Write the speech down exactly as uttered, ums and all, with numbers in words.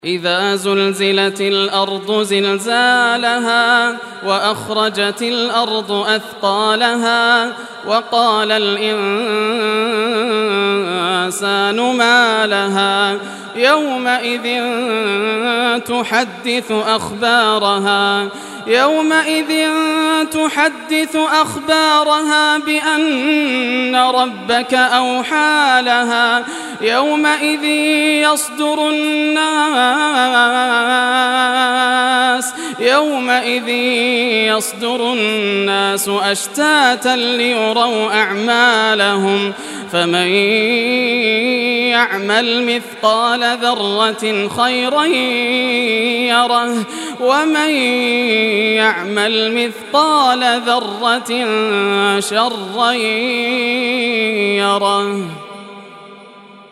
إذا زلزلت الأرض زلزالها وأخرجت الأرض أثقالها وقال الإنسان ما لها يومئذ تحدث أخبارها يومئذ يحدث أخبارها بأن ربك أوحى لها يومئذ يصدر الناس يومئذ يصدر الناس أشتاتا ليروا أعمالهم فمن يعمل مثقال ذرة خيرا يره ومن يعمل مثقال ذرة شرا يره.